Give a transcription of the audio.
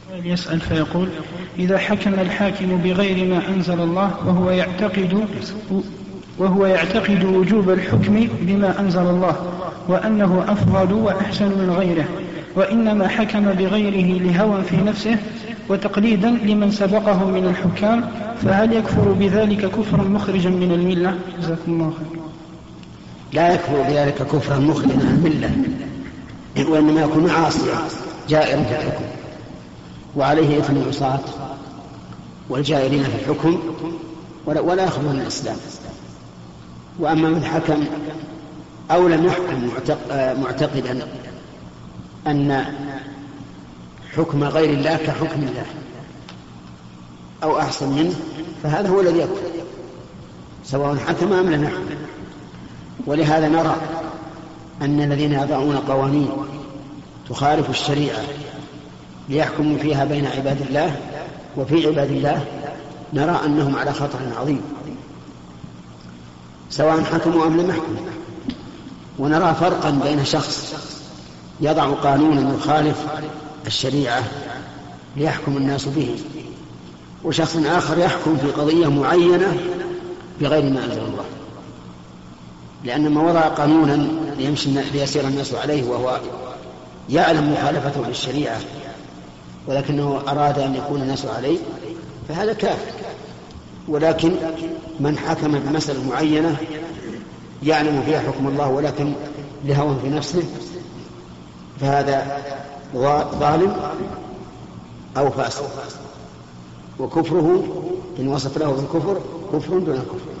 يسأل فيقول: إذا حكم الحاكم بغير ما أنزل الله وهو يعتقد وجوب الحكم بما أنزل الله وأنه أفضل وأحسن من غيره، وإنما حكم بغيره لهوى في نفسه وتقليدا لمن سبقه من الحكام، فهل يكفر بذلك كفرا مخرجا من الملة؟ جزاكم الله خير. لا يكفر بذلك كفرا مخرجا من الملة، وإنما يكون عاصيا جائرا في الحكم، وعليه إثم العصاة والجائرين في الحكم ولا يخرج من الإسلام. وأما من حكم أو لم يحكم معتقدا أن حكم غير الله كحكم الله أو أحسن منه، فهذا هو الذي يكفر سواء حكم أم لم يحكم. ولهذا نرى أن الذين يضعون قوانين تخالف الشريعة ليحكموا فيها بين عباد الله وفي عباد الله، نرى أنهم على خطر عظيم سواء حكموا أم لم يحكموا. ونرى فرقا بين شخص يضع قانونا يخالف الشريعة ليحكم الناس به، وشخص آخر يحكم في قضية معينة بغير ما أنزل الله، لأن ما وضع قانونا ليسير الناس عليه وهو يعلم مخالفته للشريعة ولكنه أراد أن يكون الناس عليه، فهذا كافر. ولكن من حكم بمسألة معينة يعلم فيها حكم الله ولكن لهوى في نفسه، فهذا ظالم أو فاسق، وكفره إن وصف له بالكفر كفر دون كفر.